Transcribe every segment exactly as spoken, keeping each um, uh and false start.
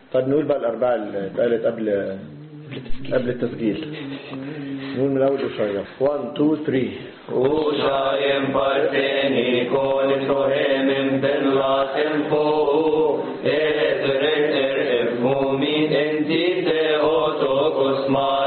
طيب نقول بقى الأربعة اللي اتقالت قبل قبل التسجيل. نقول من أول شوية. واحد اثنين ثلاثة. Ushaim parteni konitohemim ben lasim po etren er efumi entite otokos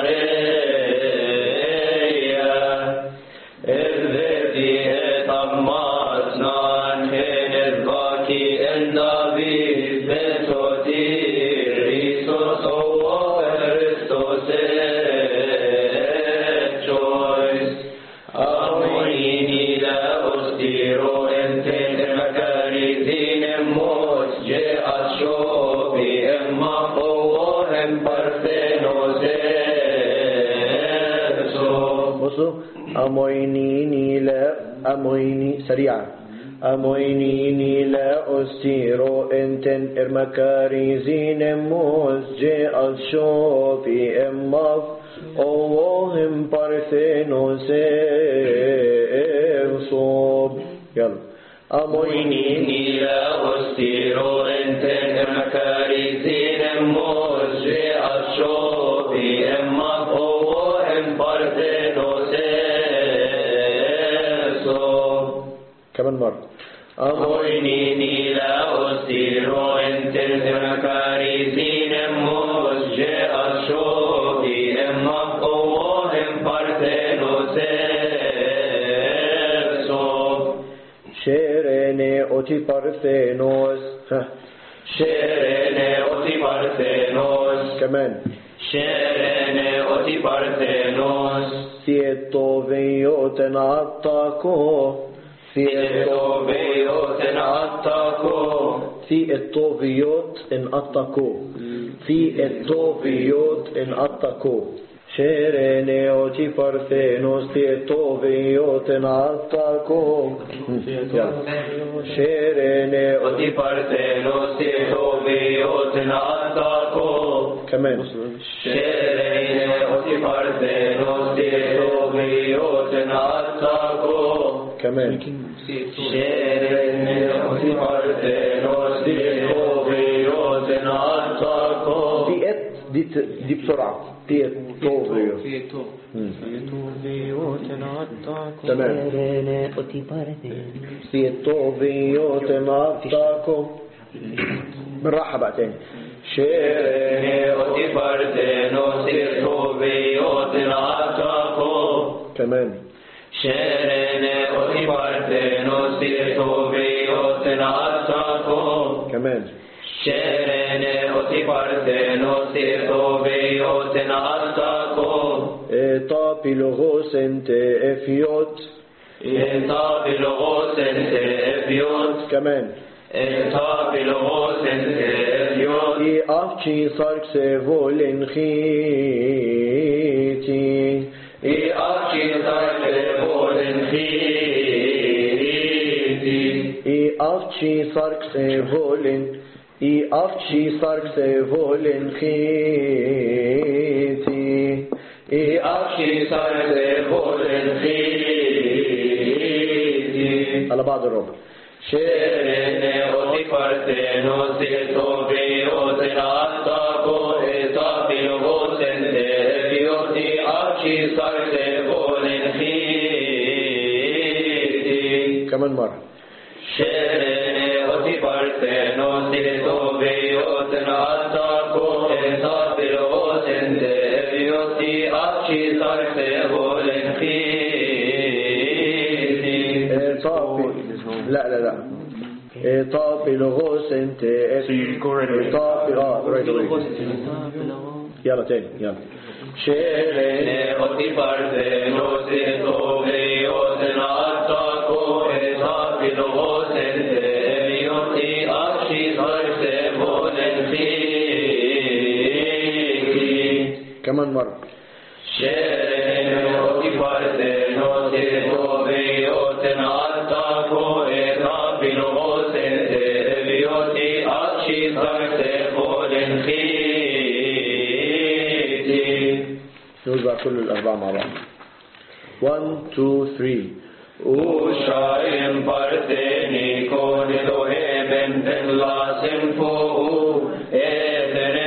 mareya evveti etammas nan henez baki endavi betotir Isos ovo Christos choice Amoini la ostiro enten makarizin mos je ashobi emma fohem parthenoseso بصوا أموينيني لا أمويني سريعا أموينيني لا أستيرو انتن إرمكاريزين موز جي الشوفي اماف أوهم بارثينوسيرصوب يلا Amoinini la ostiro enten إرمكاريزين موز جي الشوفي emma fohem parthenoseso كمان مرة Amoinini la ostiro enten إرمكاريزين موز جي الشوفي emma fohem parthenoseso شيريني أوتي بارثينوس ها Sherene oti parthenos كمان Sherene oti parthenos ثيتو فيوتن عطاكو Tieto veioten attako ثيتو فيوت إن أطاكو ثيتو فيوت إن أطاكو شيريني أوتي بارثينوس ثيتو فيوتن عطاكو شيريني Oti parthenos Tieto veioten attako كمان Sherene oti parthenos Tieto veioten attako كمان Sherene oti parthenos Tieto veioten attako ثيت دي دي بسرعة ثيتو فيوت تمام ثيتو فيوتن عطاكو بالراحة بقى تاني Sherene oti parthenos Tieto veioten attako كمان Sherene oti parthenos Tieto veioten attako كمان Sherene oti parthenos Tieto veioten attako طابي لغوس انت افيوت Eta bilgosen te efiot كمان Eta bilgosen te efiot اي افشي صارك سيفولين خيتي I akki sarke volen khiti اي افشي صارك سيفولين اي افشي صارك سيفولين خيتي I akki sarke volen khiti على بعض الربع Sherene oti parthenos Tieto veioten attako Eta bilgosen te efiot I akki sarke volen khiti كمان مرة Sherene oti parthenos Tieto veioten attako Eta bilgosen te efiot I akki sarke volen khiti طابي لا لا لا طابي لغوس انت طابي اه رايت يلا تاني يلا Sherene oti parthenos Tieto veioten attako Eta bilgosen te efiot I akki sarke volen khiti كمان مرة Sherene oti parthenos Tieto veioten attako Eta bilgosen te efiot I akki sarke volen khiti نقول بقى كل الأربعة مع بعض one two three Ushaim parteni konitoheben ten lasim fohu Etene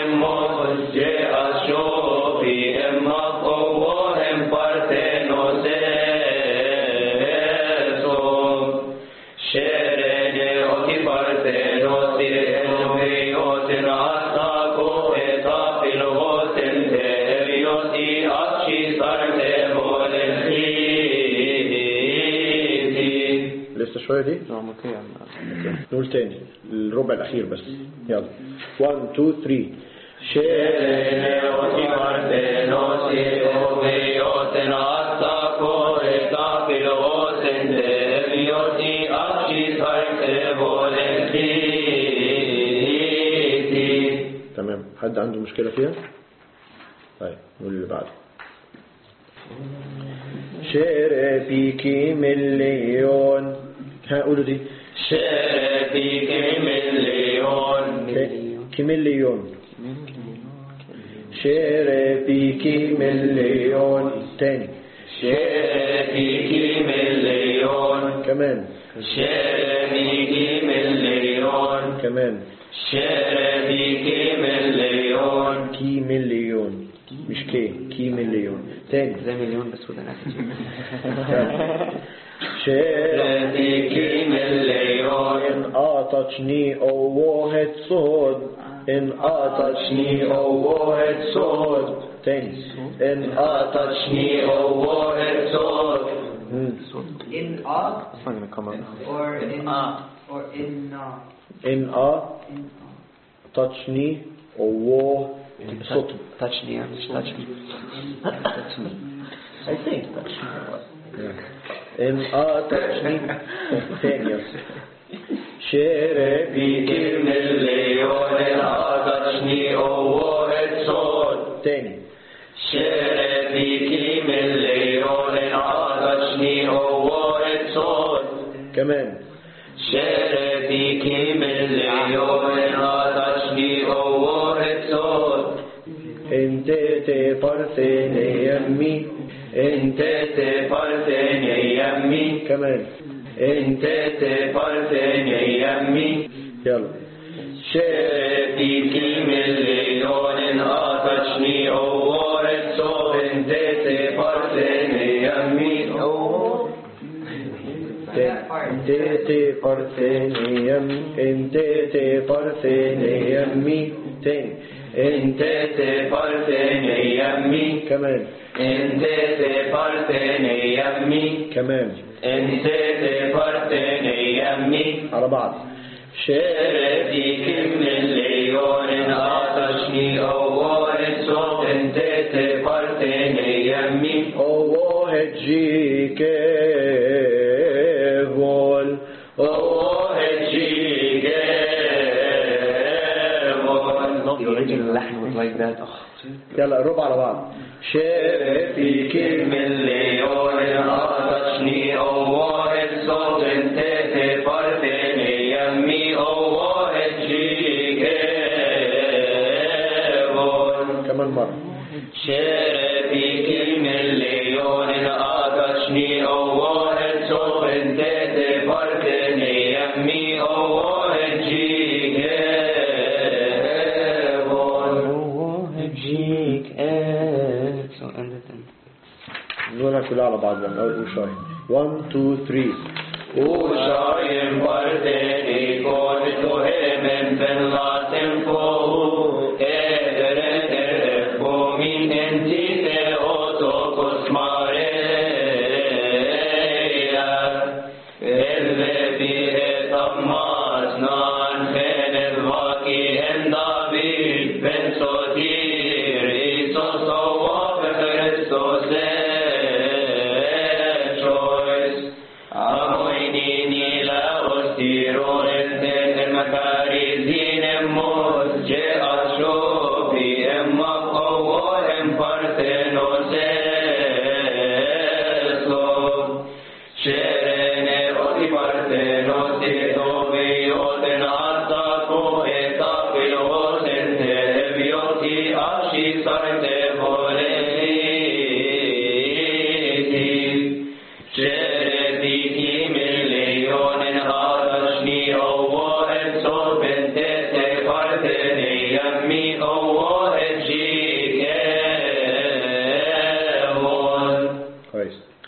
je ashopi emma kovohem parthenos eso sherene oti parthenos elohios in astako etapilhos in tevios I aschi sarte volenti. لسه شوية دي؟ نعم اوكي نقول تاني الربع الأخير بس يلا واحد اتنين تلاتة Sherene oti parthenos elohios in astako etapilhos in tevios I aschi sarte volenti. تمام. حد عنده مشكلة فيها؟ طيب نقول اللي بعده. شربيكي مليون. ها قولوا دي. شربيكي مليون. كمليون. شربيكي مليون. تاني. شربيكي مليون. كمان. شربيكي مليون. كمان. شربيكي مليون. كي مليون مش كي كي مليون. تاني. زي مليون بس وده ناتج. شربيكي مليون. إن أعطتني أوه صوت إن أعطتني أوه صوت. تاني. إن أعطتني أوه صوت. In a It's not gonna come out. or in a or in a إن أعطتني أوه صوت. Touch me, I'm just touch me. Touch me. I think إن أعطتني تاني. شربيكي مليون. إن أعطتني أوه صوت. تاني. شربيكي مليون. إن أعطتني أوه صوت. كمان. شربيكي مليون. إن أعطتني أوه صوت. انت تفرثني يمي. انت تفرثني يمي. كمان. انت تفرثني يمي. يلا. شربيكي مليون. إن أعطتني أوه صوت. انت تفرثني يمي. انت تفرثني يمي. انت تفرثني يمي. تاني. انت تفرثني يمي. كمان. انت تفرثني يمي. كمان. انت تفرثني يمي. على بعض. شربيكي مليون. إن أعطتني أوه صوت. انت تفرثني يمي. اوه جيك بول. أوه جيك The original لحن was like that. Oh. يلا الربع على بعض. شربيكي مليون. إن أعطتني أوه صوت. انت تفرثني يمي. أوه جيك كمان مرة. شربيكي مليون. إن أعطتني أوه صوت. انت تفرثني يمي. أوه جيك جيك آه. So end it then. نقولها كلها على بعض من أول وشاي. واحد اتنين تلاتة. وشايم بردني كون تهمن بنلاتن فوق ادرن ارفو من انتي تهوتو كسماريا اللي فيه طماسنان بين الواقي اندابيد بن صدير إيسوس وواب كريستوس أموينيني لا أستيرون الدين المكاريزين موت جاء شوفي إما قوة إم بارتنوس شيرين أوتي بارتنوس توبيوتن أتاكو إتابيوتن تبيوتي أشي سرت بوليتي شربيكي مليون. إن أعطتني أوه صوت. انت تفرثني يمي. أوه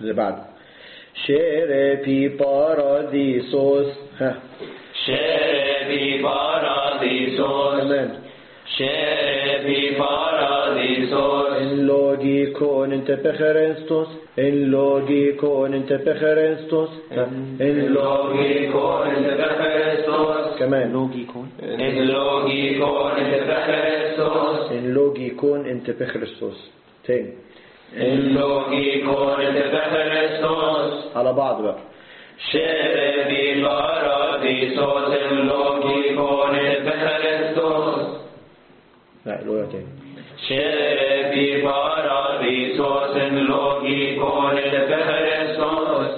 اللي بعده شيربي باراديسوس ها شيربي باراديسوس كمان شيربي باراديسوس ان لوجيكون انت بخريستوس ان لوجيكون انت بخريستوس ان لوجيكون انت بخريستوس كمان لوجيكون ان لوجيكون انت بخريستوس ان لوجيكون انت بخريستوس تاني ان لوجيكون انت بخريستوس على بعض بقى شيربي باراديسوس ان لوجيكون انت بخريستوس لا الأولى تاني شيربي باراديسوس ان لوجيكون انت بخريستوس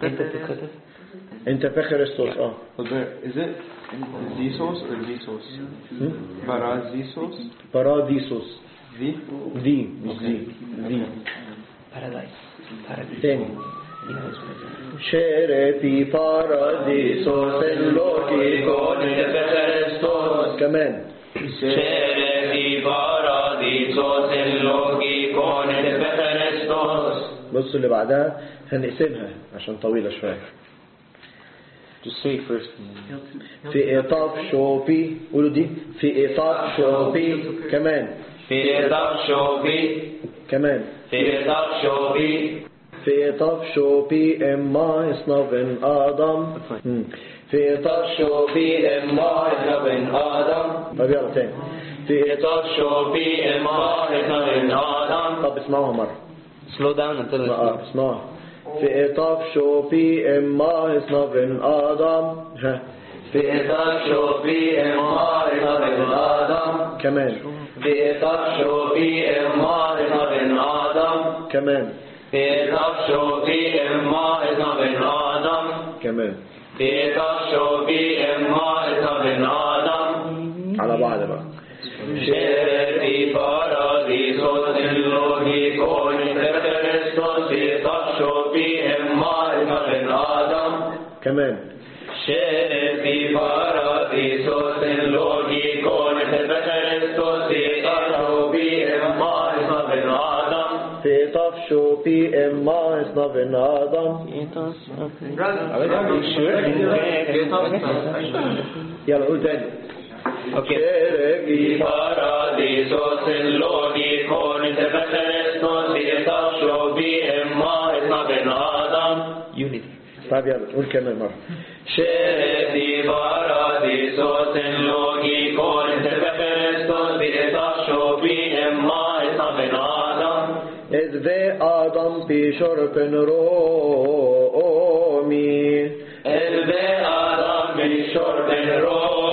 انت بخريستوس اه Is it Zisos or Zisos? Parazzisos? باراديسوس ذي ذي مش ذي ذي Paradise. تاني شيربي باراديسوس ان لوجيكون انت بخريستوس كمان شيربي باراديسوس ان لوجيكون انت بخريستوس. بصوا اللي بعدها هنقسمها عشان طويلة شوية. Just say it first. في إطاف شوبي قولوا دي في إطاف شوبي كمان في إطاف شوبي كمان في إطاف شوبي في إطاف شوبي إما إصنافن آدم مم. في إطاف شوبي إما ابن آدم. طب يلا تاني في إطاف شوبي إما ابن آدم. طب اسمعوها مرة Slow down until it's آه اسمعوها في إطاف شوبي إما إصنافن آدم ها في إطاف شوبي إما ابن آدم. كمان في إطاف شوبي إما ابن آدم. كمان في إطاف شوبي إما ابن آدم. كمان في إطاف شوبي إما ابن آدم. على بعض بقى شيربي باراديسوس ان لوجيكون انت بخريستوس في إطاف شوبي إما ابن آدم. كمان شيربي باراديسوس ان لوجيكون انت بخريستوس في إطاف شوبي إما ابن آدم. في إطاف شوبي إما إصنافن آدم يلا قول تاني شيربي باراديسوس ان لوجيكون انت بخريستوس في إطاف شوبي إما ابن آدم. unity. طيب يلا قول كمان مرة شيربي باراديسوس ان لوجيكون انت بخريستوس في إطاف شوبي إما ابن آدم. إذ ذي آدم في شرب رومي إذ ذي آدم في شرب رومي.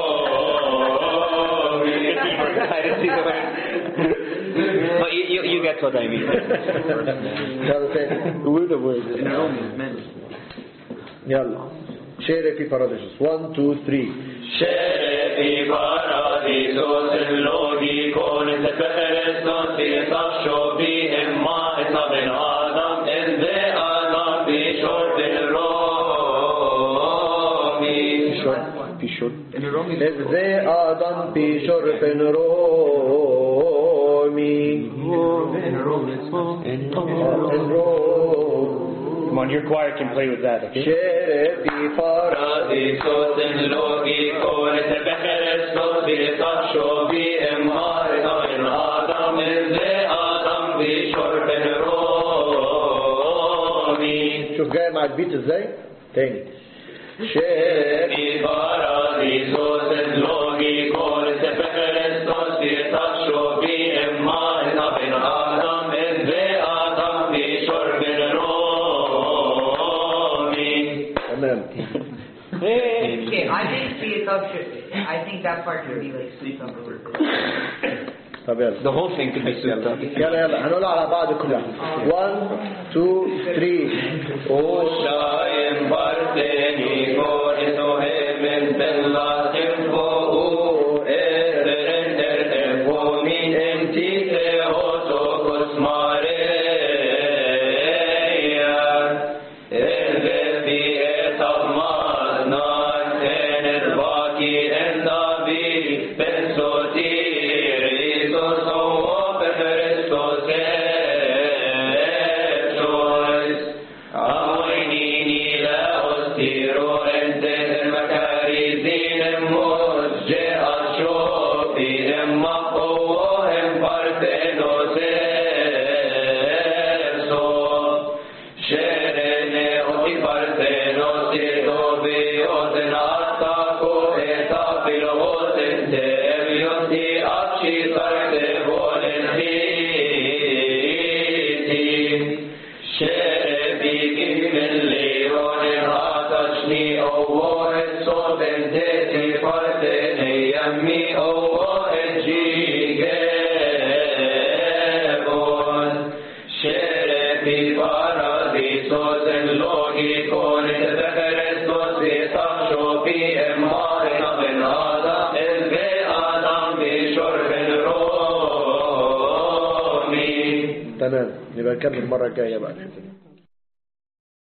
But you, you, you get what I mean. يلا تاني Word of word. يلا شيري في باراديسوس واحد اثنين ثلاثة شيربي باراديسوس ان لوجيكون انت بخريستوس في إطاف شوبي إما ابن آدم. إذ ذي آدم في شرب رومي. في شرب إذ ذي آدم في شرب رومي Come on, your choir can play with that, okay? شيري في باراديسوس ان لوجيكون انت بخريستوس في إطاف شوبي إما ابن آدم. إذ ذي آدم في شرب رومي. شوف جاي مع البيت ازاي تاني شيري في باراديسوس ان لوجيكون انت بخريستوس في إطاف شوبي إما ابن آدم. إذ ذي آدم في شرب رومي. تمام Okay, I think the above should, I think that part should be like sleep on the word. طب يلا The whole thing could be souped up. يلا يلا هنقول على بعض كلها واحد اثنين ثلاثة Oshayim barteni goriso hemen bella tempo eren der tempo min entite oto kosmareya elde fi etamaz nan tener baki endavi bensotir isos o Christos تمام، نبقى نكمل المرة الجاية بقى.